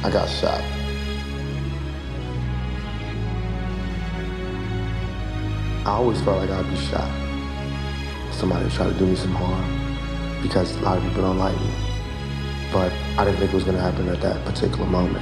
I got shot. I always felt like I'd be shot. Somebody would try to do me some harm because a lot of people don't like me. But I didn't think it was going to happen at that particular moment.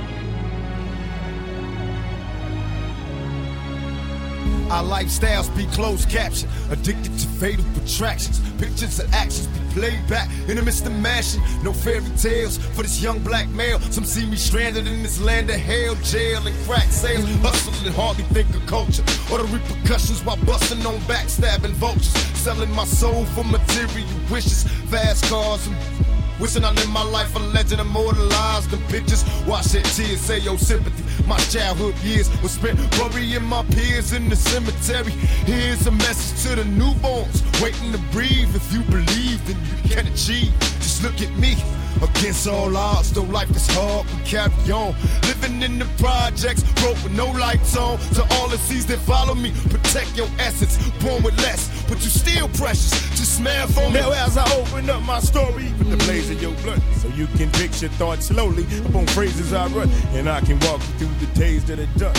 Our lifestyles be closed caption, addicted to fatal attractions. Pictures and actions be played back in the midst of mashing. No fairy tales for this young black male. Some see me stranded in this land of hell, jail and crack sales. Hustling and hardly think of culture or the repercussions while busting on backstabbing vultures. Selling my soul for material wishes, fast cars and wishing I lived my life a legend, immortalized in pictures. Watch that tears, say your sympathy. My childhood years were spent burying my peers in the cemetery. Here's a message to the newborns waiting to breathe. If you believe, then you can achieve. Just look at me. Against all odds, though life is hard, we carry on. Living in the projects, broke with no lights on. To all the seas that follow me, protect your essence. Born with less, but you still precious. Just smell for me. Now as I open up my story, with the blaze of your blood, so you can picture thoughts slowly upon phrases I run, and I can walk you through the days that are done.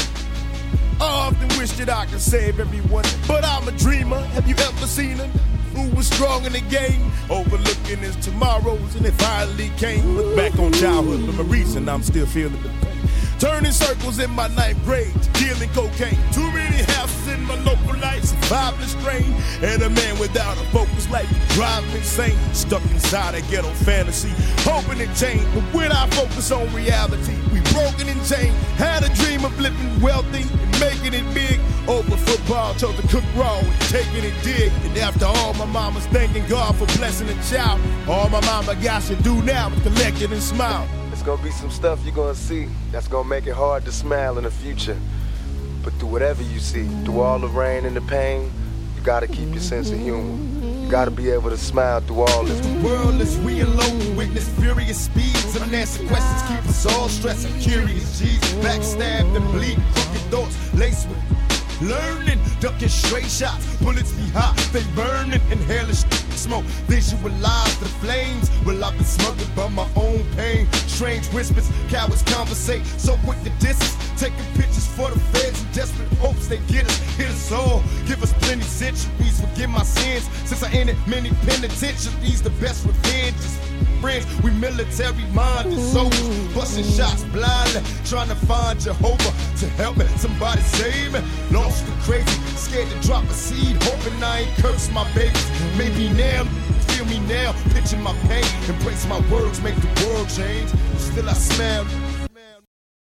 I often wish that I could save everyone, but I'm a dreamer. Have you ever seen him? Who was strong in the game, overlooking his tomorrows, and it finally came. Look back on childhood for a reason, I'm still feeling the pain. Turning circles in my ninth grade, dealing cocaine. Too many houses in my local life, surviving strain. And a man without a focus like me drive me insane. Stuck inside a ghetto fantasy, hoping it changed. But when I focus on reality, we broken and chained. Had a dream of living wealthy and making it big. Over football, chose to cook raw and taking it dig. And after all, my mama's thanking God for blessing a child. All my mama got to do now is collect it and smile. There's gonna be some stuff you're gonna see that's gonna make it hard to smile in the future. But through whatever you see, through all the rain and the pain, you gotta keep your sense of humor. You gotta be able to smile through all this. The world is we alone, witness furious speeds. Unanswered questions keep us all stressed and curious. Jesus, backstabbed and bleed, crooked thoughts laced with learning, ducking straight shots. Bullets be hot, they burning, inhaling smoke. Visualize the flames. Well, I've been smothered by my own pain. Strange whispers, cowards conversate, so quick to distance. Taking pictures for the feds in desperate hopes they get us. Hit us all, give us plenty centuries. Forgive my sins, since I entered many penitentiaries. The best revenge is friends. We military-minded soldiers, busting shots blindly, trying to find Jehovah to help me. Somebody save me. Lost the crazy, scared to drop a seed, hoping I ain't curse my babies. Maybe now, feel me now, pitching my pain, embrace my words, make the world change. Still I smile.